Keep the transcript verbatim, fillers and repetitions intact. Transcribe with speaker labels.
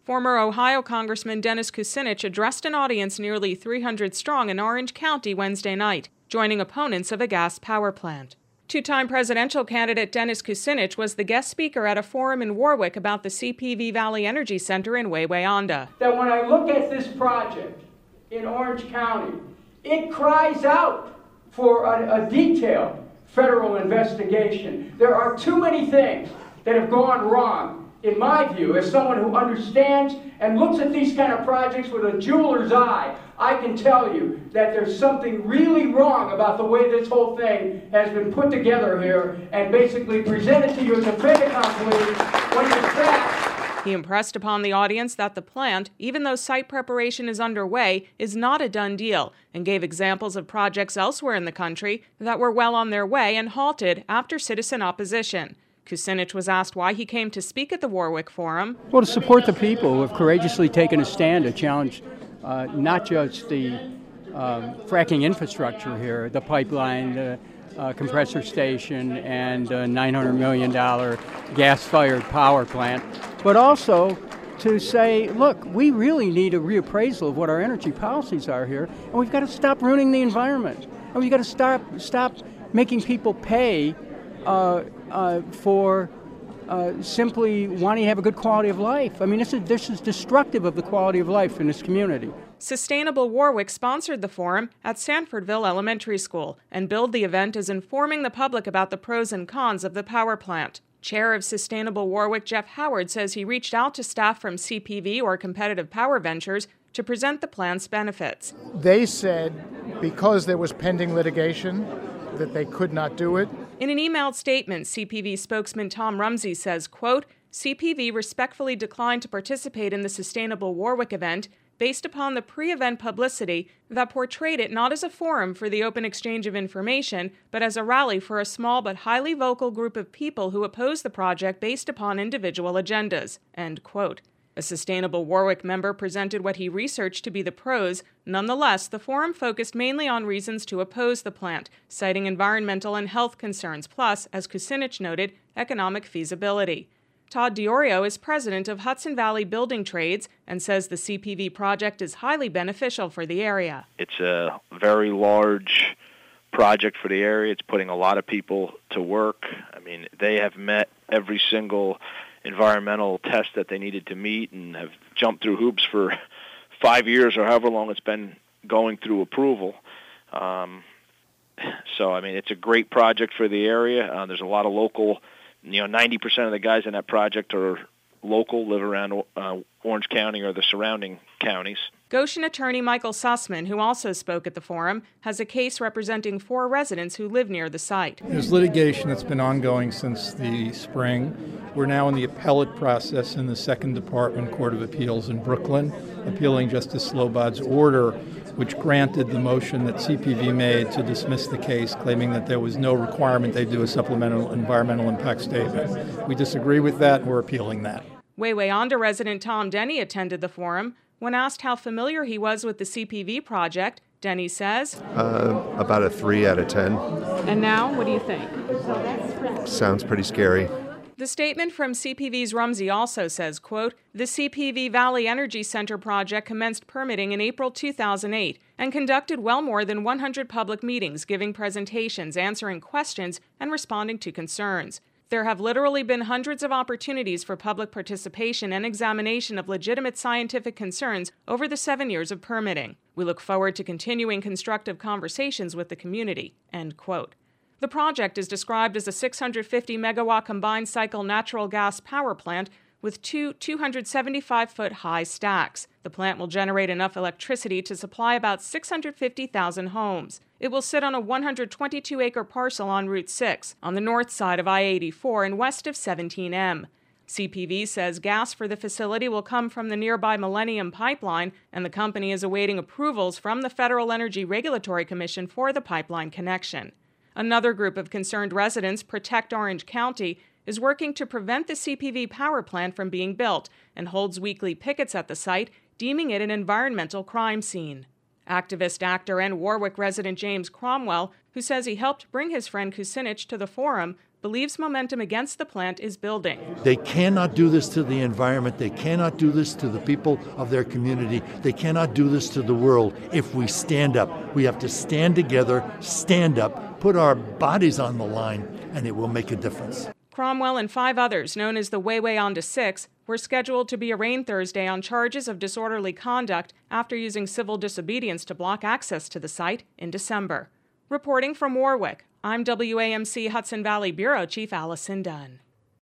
Speaker 1: Former Ohio Congressman Dennis Kucinich addressed an audience nearly three hundred strong in Orange County Wednesday night, joining opponents of a gas power plant. Two-time presidential candidate Dennis Kucinich was the guest speaker at a forum in Warwick about the C P V Valley Energy Center in Wawayanda.
Speaker 2: That when I look at this project in Orange County, it cries out for a, a detailed federal investigation. There are too many things that have gone wrong, in my view, as someone who understands and looks at these kind of projects with a jeweler's eye. I can tell you that there's something really wrong about the way this whole thing has been put together here and basically presented to you as a fait accompli when in fact...
Speaker 1: He impressed upon the audience that the plant, even though site preparation is underway, is not a done deal, and gave examples of projects elsewhere in the country that were well on their way and halted after citizen opposition. Kucinich was asked why he came to speak at the Warwick Forum.
Speaker 3: Well, to support the people who have courageously taken a stand to challenge uh, not just the um, fracking infrastructure here, the pipeline, the uh, compressor station, and a nine hundred million dollars gas-fired power plant, but also to say, look, we really need a reappraisal of what our energy policies are here, and we've got to stop ruining the environment, and we've got to stop, stop making people pay Uh, uh, for uh, simply wanting to have a good quality of life. I mean, this is, this is destructive of the quality of life in this community.
Speaker 1: Sustainable Warwick sponsored the forum at Sanfordville Elementary School and billed the event as informing the public about the pros and cons of the power plant. Chair of Sustainable Warwick, Jeff Howard, says he reached out to staff from C P V or Competitive Power Ventures to present the plan's benefits.
Speaker 4: They said because there was pending litigation that they could not do it.
Speaker 1: In an emailed statement, C P V spokesman Tom Rumsey says, quote, C P V respectfully declined to participate in the Sustainable Warwick event based upon the pre-event publicity that portrayed it not as a forum for the open exchange of information, but as a rally for a small but highly vocal group of people who oppose the project based upon individual agendas, end quote. A Sustainable Warwick member presented what he researched to be the pros. Nonetheless, the forum focused mainly on reasons to oppose the plant, citing environmental and health concerns, plus, as Kucinich noted, economic feasibility. Todd Diorio is president of Hudson Valley Building Trades and says the C P V project is highly beneficial for the area.
Speaker 5: It's a very large project for the area. It's putting a lot of people to work. I mean, they have met every single environmental test that they needed to meet and have jumped through hoops for five years or however long it's been going through approval. Um, so, I mean, it's a great project for the area. Uh, there's a lot of local, you know, ninety percent of the guys in that project are local, live around uh, Orange County or the surrounding counties.
Speaker 1: Goshen attorney Michael Sussman, who also spoke at the forum, has a case representing four residents who live near the site.
Speaker 6: There's litigation that's been ongoing since the spring. We're now in the appellate process in the Second Department Court of Appeals in Brooklyn, appealing Justice Slobod's order, which granted the motion that C P V made to dismiss the case, claiming that there was no requirement they do a supplemental environmental impact statement. We disagree with that, and we're appealing that.
Speaker 1: Wawayanda resident Tom Denny attended the forum. When asked how familiar he was with the C P V project, Denny says,
Speaker 7: uh, about a three out of ten.
Speaker 1: And now, what do you think?
Speaker 7: Sounds pretty scary.
Speaker 1: The statement from C P V's Rumsey also says, quote, the C P V Valley Energy Center project commenced permitting in April two thousand eight and conducted well more than one hundred public meetings, giving presentations, answering questions, and responding to concerns. There have literally been hundreds of opportunities for public participation and examination of legitimate scientific concerns over the seven years of permitting. We look forward to continuing constructive conversations with the community, end quote. The project is described as a six hundred fifty megawatt combined cycle natural gas power plant with two two hundred seventy-five foot high stacks. The plant will generate enough electricity to supply about six hundred fifty thousand homes. It will sit on a one hundred twenty-two acre parcel on Route six, on the north side of I eighty-four and west of seventeen M. C P V says gas for the facility will come from the nearby Millennium Pipeline, and the company is awaiting approvals from the Federal Energy Regulatory Commission for the pipeline connection. Another group of concerned residents, Protect Orange County, is working to prevent the C P V power plant from being built and holds weekly pickets at the site, deeming it an environmental crime scene. Activist, actor, and Warwick resident James Cromwell, who says he helped bring his friend Kucinich to the forum, believes momentum against the plant is building.
Speaker 8: They cannot do this to the environment. They cannot do this to the people of their community. They cannot do this to the world if we stand up. We have to stand together, stand up, put our bodies on the line, and it will make a difference.
Speaker 1: Cromwell and five others, known as the Wayway On to Six, were scheduled to be arraigned Thursday on charges of disorderly conduct after using civil disobedience to block access to the site in December. Reporting from Warwick, I'm W A M C Hudson Valley Bureau Chief Allison Dunn.